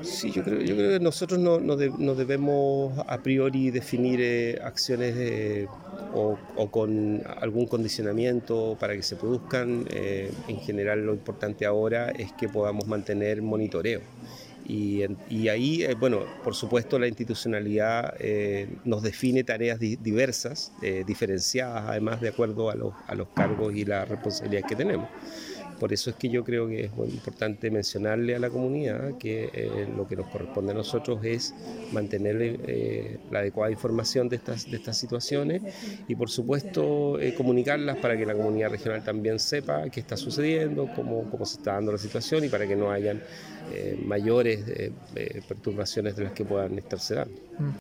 Sí, yo creo que nosotros no debemos a priori definir acciones o con algún condicionamiento para que se produzcan. En general, lo importante ahora es que podamos mantener monitoreo. Y ahí, bueno, por supuesto, la institucionalidad nos define tareas diversas, diferenciadas, además, de acuerdo a los cargos y las responsabilidades que tenemos. Por eso es que yo creo que es muy importante mencionarle a la comunidad que lo que nos corresponde a nosotros es mantener la adecuada información de estas situaciones y, por supuesto, comunicarlas para que la comunidad regional también sepa qué está sucediendo, cómo se está dando la situación y para que no hayan mayores perturbaciones de las que puedan estarse dando.